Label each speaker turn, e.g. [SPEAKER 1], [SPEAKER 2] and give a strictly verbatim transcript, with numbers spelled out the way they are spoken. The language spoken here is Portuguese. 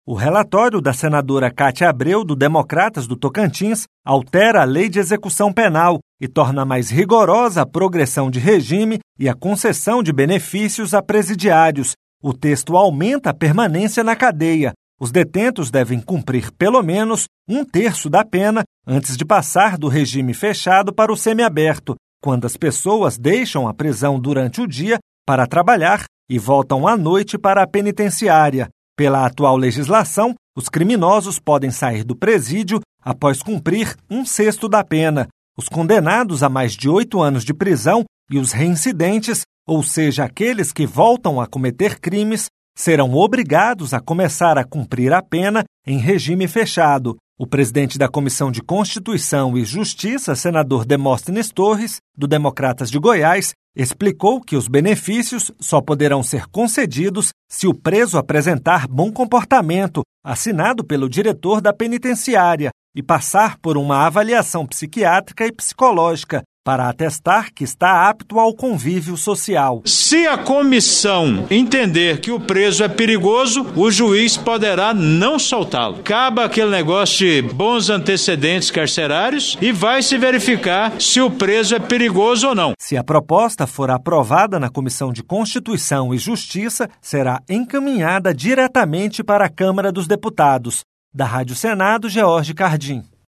[SPEAKER 1] O relatório da senadora Cátia Abreu, do Democratas do Tocantins, altera a lei de execução penal e torna mais rigorosa a progressão de regime e a concessão de benefícios a presidiários. O texto aumenta a permanência na cadeia. Os detentos devem cumprir pelo menos um terço da pena antes de passar do regime fechado para o semiaberto, quando as pessoas deixam a prisão durante o dia para trabalhar e voltam à noite para a penitenciária. Pela atual legislação, os criminosos podem sair do presídio após cumprir um sexto da pena. Os condenados a mais de oito anos de prisão e os reincidentes, ou seja, aqueles que voltam a cometer crimes, serão obrigados a começar a cumprir a pena em regime fechado. O presidente da Comissão de Constituição e Justiça, senador Demóstenes Torres, do Democratas de Goiás, explicou que os benefícios só poderão ser concedidos se o preso apresentar bom comportamento, assinado pelo diretor da penitenciária, e passar por uma avaliação psiquiátrica e psicológica, para atestar que está apto ao convívio social.
[SPEAKER 2] Se a comissão entender que o preso é perigoso, o juiz poderá não soltá-lo. Acaba aquele negócio de bons antecedentes carcerários e vai se verificar se o preso é perigoso ou não.
[SPEAKER 1] Se a proposta for aprovada na Comissão de Constituição e Justiça, será encaminhada diretamente para a Câmara dos Deputados. Da Rádio Senado, George Cardim.